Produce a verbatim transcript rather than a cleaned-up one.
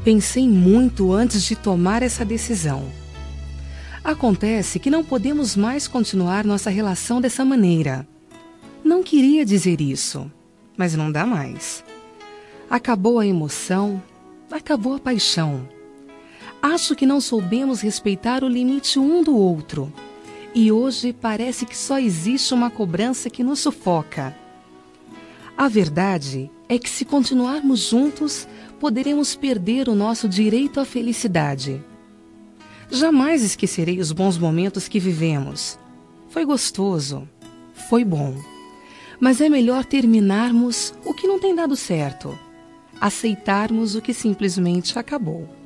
Pensei muito antes de tomar essa decisão. Acontece que não podemos mais continuar nossa relação dessa maneira. Não queria dizer isso, mas não dá mais. Acabou a emoção, acabou a paixão. Acho que não soubemos respeitar o limite um do outro. E hoje parece que só existe uma cobrança que nos sufoca. A verdade é que se continuarmos juntos, poderemos perder o nosso direito à felicidade. Jamais esquecerei os bons momentos que vivemos. Foi gostoso, foi bom. Mas é melhor terminarmos o que não tem dado certo. Aceitarmos o que simplesmente acabou.